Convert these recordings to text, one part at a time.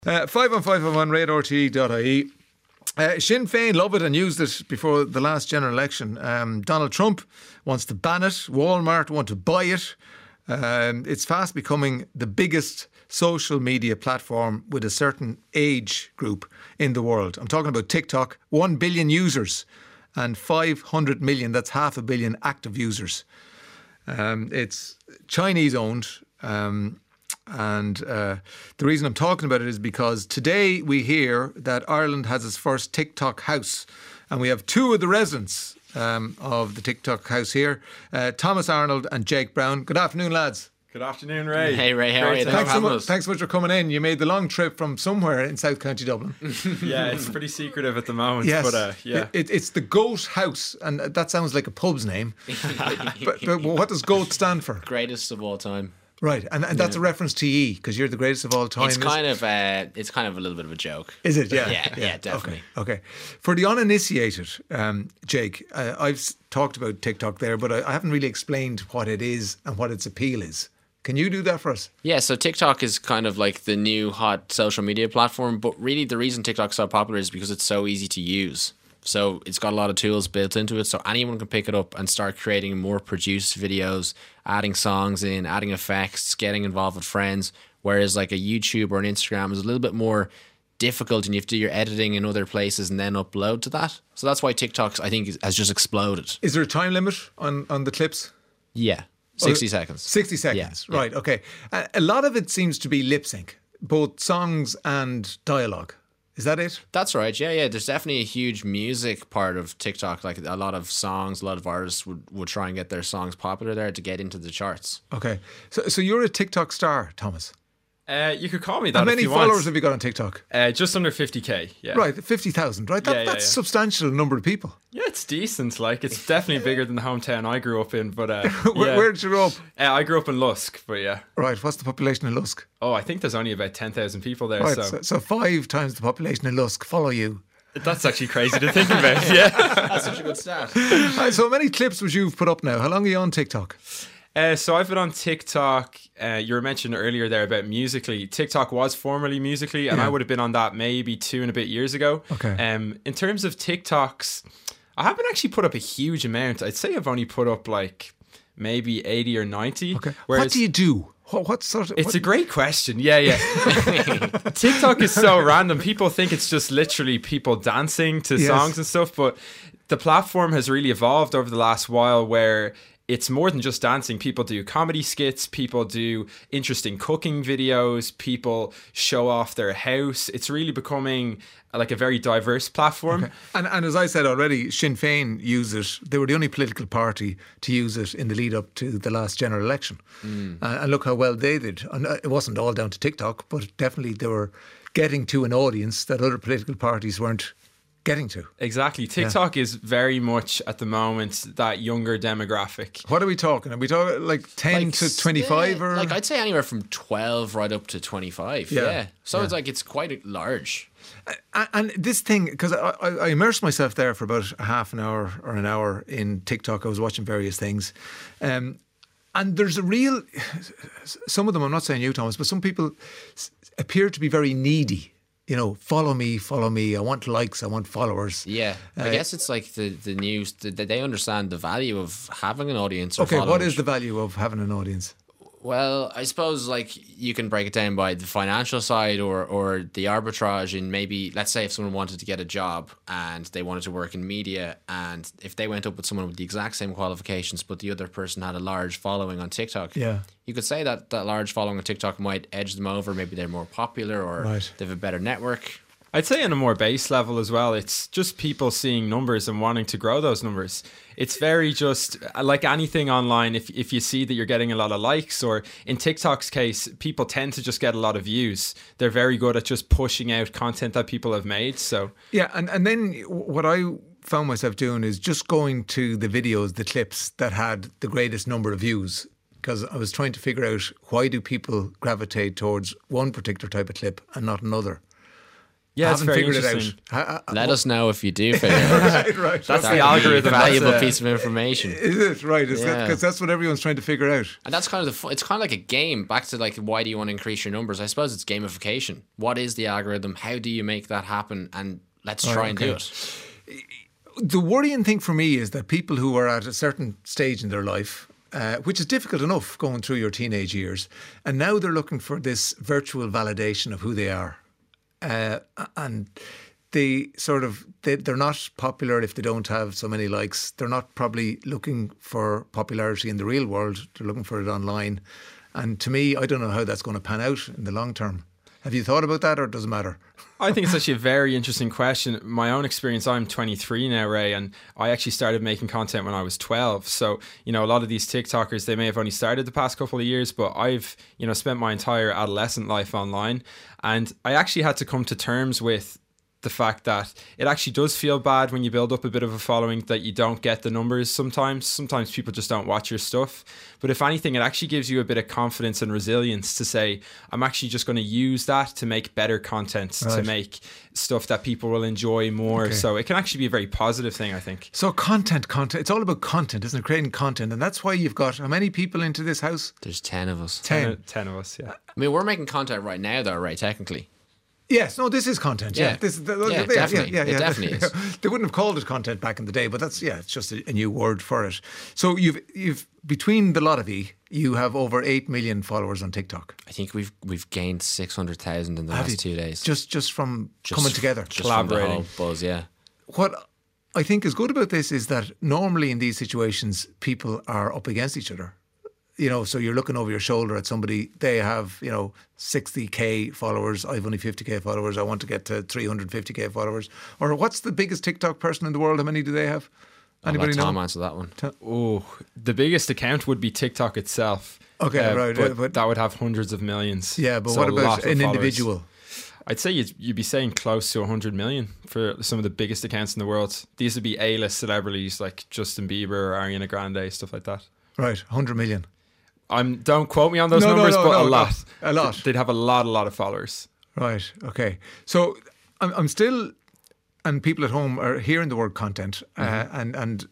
5 on 5 on RadarTV.ie. Sinn Féin love it and used it before the last general election. Donald Trump wants to ban it. Walmart want to buy it. It's fast becoming the biggest social media platform with a certain age group in the world. I'm talking about TikTok, 1 billion users and 500 million, that's half a billion active users. It's Chinese owned. And the reason I'm talking about it is because today we hear that Ireland has its first TikTok house, and we have two of the residents of the TikTok house here, Thomas Arnold and Jake Brown. Good afternoon, lads. Good afternoon, Ray. Hey, Ray, how are you? Thanks so much for coming in. You made the long trip from somewhere in South County Dublin. Yeah, it's pretty secretive at the moment. Yes, but yeah. It's the Goat House, and that sounds like a pub's name. but what does GOAT stand for? Greatest of all time. Right, and that's a reference to ye, because you're the greatest of all time. It's kind of a little bit of a joke. Is it? Yeah. Yeah, definitely. Okay. For the uninitiated, Jake, I've talked about TikTok there, but I haven't really explained what it is and what its appeal is. Can you do that for us? Yeah, so TikTok is kind of like the new hot social media platform, but really the reason TikTok's so popular is because it's so easy to use. So it's got a lot of tools built into it, so anyone can pick it up and start creating more produced videos, adding songs in, adding effects, getting involved with friends, whereas like a YouTube or an Instagram is a little bit more difficult and you have to do your editing in other places and then upload to that. So that's why TikTok, I think, has just exploded. Is there a time limit on the clips? Yeah, 60 seconds. 60 seconds, yeah. Right, okay. A lot of it seems to be lip sync, both songs and dialogue. Is that it? That's right. Yeah. There's definitely a huge music part of TikTok. Like a lot of songs, a lot of artists would try and get their songs popular there to get into the charts. Okay. So you're a TikTok star, Thomas. You could call me that. How many if you followers want. have you got on TikTok? Just under 50k. Yeah. Right, 50,000. Right, that's a substantial number of people. Yeah, it's decent. Like, it's definitely bigger than the hometown I grew up in. But where did you grow up? I grew up in Lusk. But yeah. Right. What's the population in Lusk? Oh, I think there's only about 10,000 people there. Right. So 5 times the population in Lusk follow you. That's actually crazy to think about. Yeah. That's such a good stat. Right, so how many clips would you put up now? How long are you on TikTok? So I've been on TikTok. You were mentioning earlier there about Musical.ly. TikTok was formerly Musical.ly, and I would have been on that maybe 2 and a bit years ago. Okay. In terms of TikToks, I haven't actually put up a huge amount. I'd say I've only put up like maybe 80 or 90. Okay. What do you do? What sort of? It's a great question. Yeah. TikTok is so random. People think it's just literally people dancing to songs and stuff, but the platform has really evolved over the last while where it's more than just dancing. People do comedy skits, people do interesting cooking videos, people show off their house. It's really becoming like a very diverse platform. Okay. And as I said already, Sinn Féin use it. They were the only political party to use it in the lead up to the last general election. And look how well they did. And it wasn't all down to TikTok, but definitely they were getting to an audience that other political parties weren't getting to. Exactly. TikTok is very much at the moment that younger demographic. What are we talking? Are we talking like 10 to 25 or? Like I'd say anywhere from 12 right up to 25. Yeah. So it's quite large. And this thing, because I immersed myself there for about a half an hour or an hour in TikTok. I was watching various things. And there's some of them, I'm not saying you, Thomas, but some people appear to be very needy. You know, follow me. I want likes. I want followers. Yeah, I guess it's like the news that they understand the value of having an audience. Or okay, followers. What is the value of having an audience? Well, I suppose like you can break it down by the financial side or the arbitrage in maybe, let's say if someone wanted to get a job and they wanted to work in media, and if they went up with someone with the exact same qualifications but the other person had a large following on TikTok, you could say that large following on TikTok might edge them over. Maybe they're more popular or they have a better network. I'd say on a more base level as well, it's just people seeing numbers and wanting to grow those numbers. It's very just like anything online. If you see that you're getting a lot of likes, or in TikTok's case, people tend to just get a lot of views. They're very good at just pushing out content that people have made. So yeah, and then what I found myself doing is just going to the videos, the clips that had the greatest number of views, because I was trying to figure out why do people gravitate towards one particular type of clip and not another. Yeah, it's haven't very figured it interesting. out. Let us know if you do figure it out. Right. That's That the would be algorithm. a valuable That's, piece of information. Is it right? Is that Yeah. because that's what everyone's trying to figure out? And that's kind of it's kind of like a game. Back to like, why do you want to increase your numbers? I suppose it's gamification. What is the algorithm? How do you make that happen? And let's try and do okay. it. The worrying thing for me is that people who are at a certain stage in their life, which is difficult enough going through your teenage years, and now they're looking for this virtual validation of who they are. And they're not popular if they don't have so many likes. They're not probably looking for popularity in the real world. They're looking for it online. And to me, I don't know how that's going to pan out in the long term. Have you thought about that, or does it matter? I think it's actually a very interesting question. My own experience, I'm 23 now, Ray, and I actually started making content when I was 12. So, a lot of these TikTokers, they may have only started the past couple of years, but I've, spent my entire adolescent life online. And I actually had to come to terms with the fact that it actually does feel bad when you build up a bit of a following that you don't get the numbers sometimes. Sometimes people just don't watch your stuff. But if anything, it actually gives you a bit of confidence and resilience to say, I'm actually just going to use that to make better content, to make stuff that people will enjoy more. Okay. So it can actually be a very positive thing, I think. So content. It's all about content, isn't it? Creating content. And that's why you've got how many people into this house? There's 10 of us. 10. 10 of us, yeah. I mean, we're making content right now, though, right? Technically. Yes, no, this is content. Yeah, Yeah. Definitely. It definitely is. They wouldn't have called it content back in the day, but it's just a new word for it. So you've between the lot of you have over 8 million followers on TikTok. I think we've gained 600,000 in the last 2 days. Just from coming together, Just from the collaborating. whole buzz, yeah. What I think is good about this is that normally in these situations, people are up against each other. So you're looking over your shoulder at somebody, they have, 60k followers, I've only 50k followers, I want to get to 350k followers. Or what's the biggest TikTok person in the world? How many do they have? Anybody know? Tom answer that one. Oh, the biggest account would be TikTok itself. Okay, right. But that would have hundreds of millions. Yeah, but So what a about lot of an followers. individual? I'd say you'd be saying close to 100 million for some of the biggest accounts in the world. These would be A-list celebrities like Justin Bieber or Ariana Grande, stuff like that. Right, 100 million. Don't quote me on those numbers, but a lot. A lot. They'd have a lot of followers. Right, okay. So I'm still, and people at home are hearing the word content, and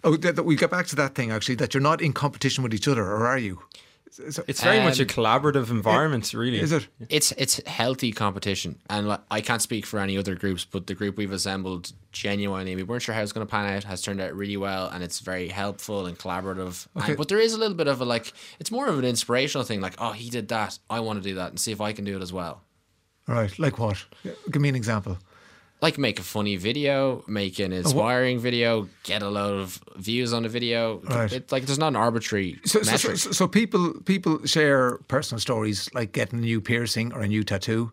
we get back to that thing actually, that you're not in competition with each other, or are you? It's very much a collaborative environment, really. Is it? It's healthy competition, and like, I can't speak for any other groups, but the group we've assembled, genuinely, we weren't sure how it's going to pan out, has turned out really well, and it's very helpful and collaborative. Okay. But there is a little bit of a it's more of an inspirational thing, like, oh, he did that, I want to do that, and see if I can do it as well. Right, like what? Give me an example. Like make a funny video, make an inspiring video, get a lot of views on the video. Right. It's like there's not an arbitrary metric. So people share personal stories like getting a new piercing or a new tattoo.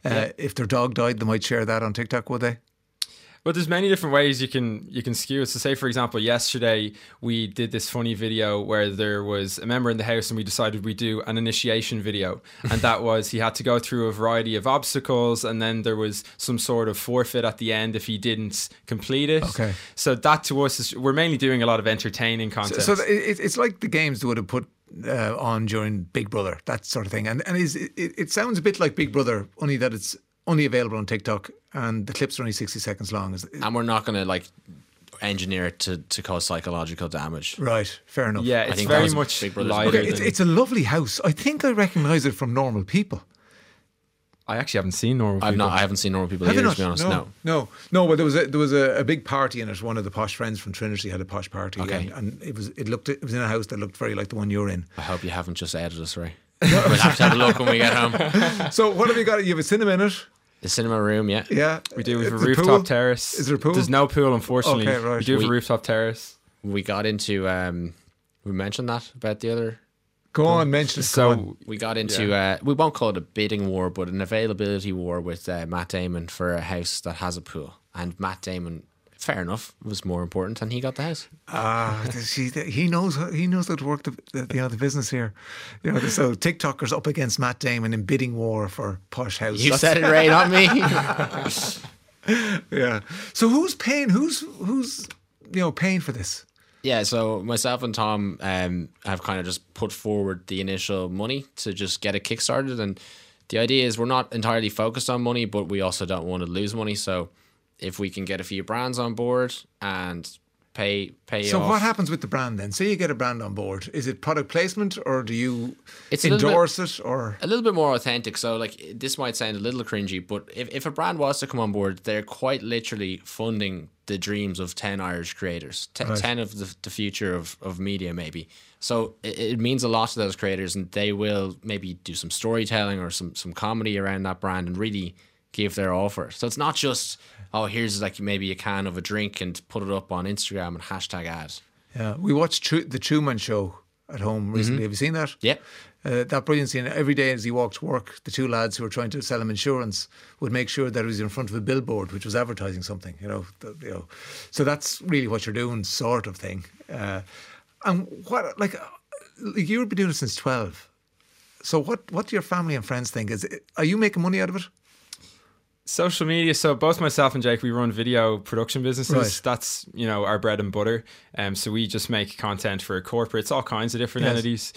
If their dog died, they might share that on TikTok, would they? But there's many different ways you can skew it. So say, for example, yesterday we did this funny video where there was a member in the house and we decided we'd do an initiation video. And that was, he had to go through a variety of obstacles and then there was some sort of forfeit at the end if he didn't complete it. Okay. So that to us, we're mainly doing a lot of entertaining content. So it's like the games they would have put on during Big Brother, that sort of thing. And it sounds a bit like Big Brother, only that it's only available on TikTok and the clips are only 60 seconds long. And we're not going to engineer it to cause psychological damage. Right, fair enough. Yeah, I it's think very that was much Big Brother's lighter. Okay, it's a lovely house. I think I recognise it from Normal People. I actually haven't seen Normal People. I haven't seen Normal People Have you either, not? to be honest. No. But there was a big party in it. One of the posh friends from Trinity had a posh party, Okay. and it was in a house that looked very like the one you're in. I hope you haven't just edited us, right? We'll have to have a look when we get home. So what have you got? You have a cinema in it. The cinema room, yeah. Yeah, We do have a Is there rooftop pool? terrace. Is there a pool? There's no pool, unfortunately. Okay, right. We do have a rooftop terrace. We got into we mentioned that about the other. Go on, mention it. Go on. So We got into we won't call it a bidding war, but an availability war with Matt Damon for a house that has a pool. And Matt Damon, fair enough, was more important, and he got the house. See, he knows how to work the business here. So TikTokers up against Matt Damon in bidding war for posh house. You said it right, not me. Yeah. So who's paying? Who's paying for this? Yeah, so myself and Tom have kind of just put forward the initial money to just get it kickstarted, and the idea is we're not entirely focused on money, but we also don't want to lose money. So if we can get a few brands on board and pay So off. what happens with the brand then? Say you get a brand on board. Is it product placement, or do you It's a little endorse it, or a little bit more authentic. So like this might sound a little cringy, but if a brand was to come on board, they're quite literally funding the dreams of 10 Irish creators, 10 of the future of media maybe. So it means a lot to those creators, and they will maybe do some storytelling or some comedy around that brand and really give their offer. So it's not just, oh, here's like maybe a can of a drink and put it up on Instagram and hashtag ad. yeah? We watched the Truman Show at home recently. Have you seen that? Yeah. That brilliant scene. Every day as he walked to work, the two lads who were trying to sell him insurance would make sure that he was in front of a billboard which was advertising something. So that's really what you're doing, sort of thing. And what, like you've been doing it since 12. So what do your family and friends think? Are you making money out of it? Social media. So both myself and Jake, we run video production businesses. Right. That's, our bread and butter. So we just make content for corporates, all kinds of different entities.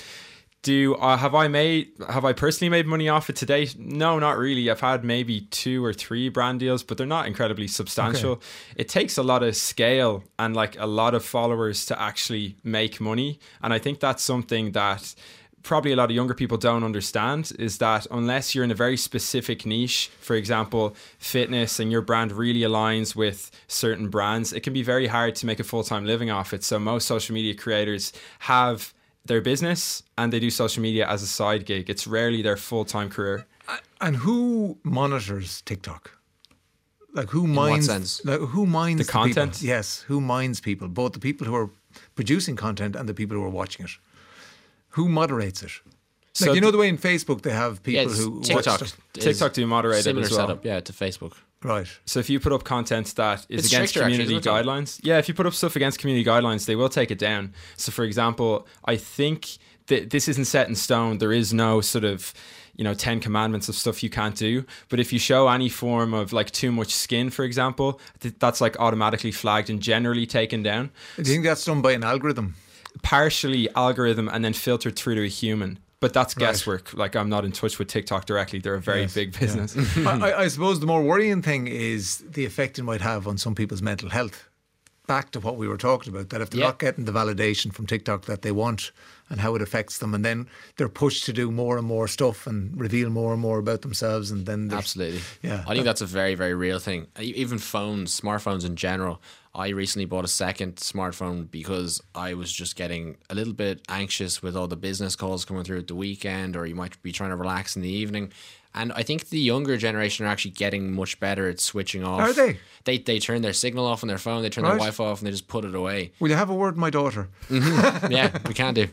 Have I personally made money off it to date? No, not really. I've had maybe 2 or 3 brand deals, but they're not incredibly substantial. Okay. It takes a lot of scale and like a lot of followers to actually make money. And I think that's something that probably a lot of younger people don't understand, is that unless you're in a very specific niche, for example, fitness, and your brand really aligns with certain brands, it can be very hard to make a full-time living off it. So most social media creators have their business and they do social media as a side gig. It's rarely their full-time career. And who monitors TikTok? Like who minds? In what sense? Like who minds the content? People? Yes, who minds people? Both the people who are producing content and the people who are watching it. Who moderates it? Like, So the way in Facebook they have people who TikTok. watch stuff. TikTok do moderate it Similar as well. setup, yeah, to Facebook. Right. So if you put up content that is It's against stricter, actually, community isn't it? guidelines, if you put up stuff against community guidelines, they will take it down. So for example, I think that this isn't set in stone. There is no sort of 10 commandments of stuff you can't do. But if you show any form of like too much skin, for example, that's like automatically flagged and generally taken down. Do you think that's done by an algorithm? Partially algorithm and then filtered through to a human. But that's guesswork. Like, I'm not in touch with TikTok directly. They're a very big business. Yeah. I suppose the more worrying thing is the effect it might have on some people's mental health. Back to what we were talking about, that if they're not getting the validation from TikTok that they want and how it affects them, and then they're pushed to do more and more stuff and reveal more and more about themselves, and then Absolutely. Yeah. I think that's a very, very real thing. Even smartphones in general. I recently bought a second smartphone because I was just getting a little bit anxious with all the business calls coming through at the weekend, or you might be trying to relax in the evening. And I think the younger generation are actually getting much better at switching off. Are they? They turn their signal off on their phone, they turn their Wi-Fi off, and they just put it away. Will you have a word with my daughter? Yeah, we can do.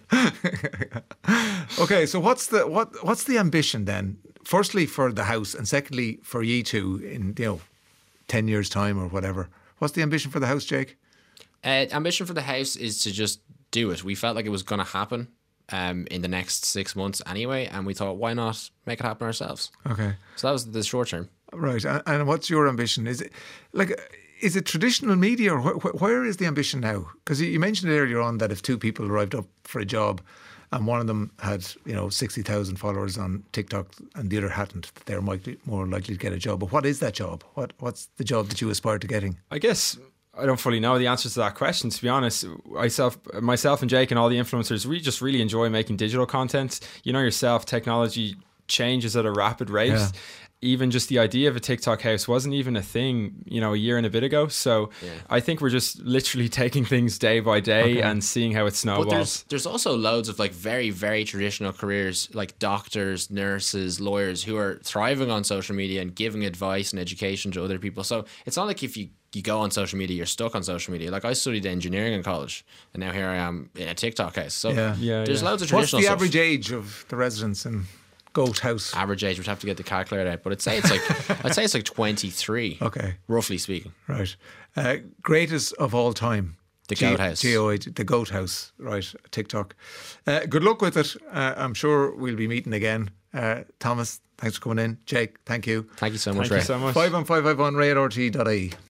Okay, so what's the ambition then? Firstly for the house, and secondly for ye two in 10 years' time or whatever. What's the ambition for the house, Jake? Ambition for the house is to just do it. We felt like it was going to happen in the next 6 months anyway, and we thought, why not make it happen ourselves? Okay. So that was the short term. Right. And what's your ambition? Is it traditional media, or where is the ambition now? Because you mentioned earlier on that if 2 people arrived up for a job and one of them had 60,000 followers on TikTok and the other hadn't, they're more likely to get a job. But what is that job? What's the job that you aspire to getting? I guess I don't fully know the answers to that question, to be honest. Myself and Jake and all the influencers, we just really enjoy making digital content. You know yourself, technology changes at a rapid rate. Yeah. Even just the idea of a TikTok house wasn't even a thing, a year and a bit ago. So I think we're just literally taking things day by day and seeing how it snowballs. But there's also loads of like very, very traditional careers like doctors, nurses, lawyers who are thriving on social media and giving advice and education to other people. So it's not like if you go on social media, you're stuck on social media. Like I studied engineering in college and now here I am in a TikTok house. So there's loads of traditional What's the stuff. average age of the residents in Goat House? Average age, would have to get the calculator out, but I'd say it's like 23. Okay. Roughly speaking. Right. Greatest of all time. The Goat House. The Goat House. Right. TikTok. Good luck with it. I'm sure we'll be meeting again. Thomas, thanks for coming in. Jake, thank you. Thank you so much, Thank you Ray. so much. 5 on 5 on RayRT.ie.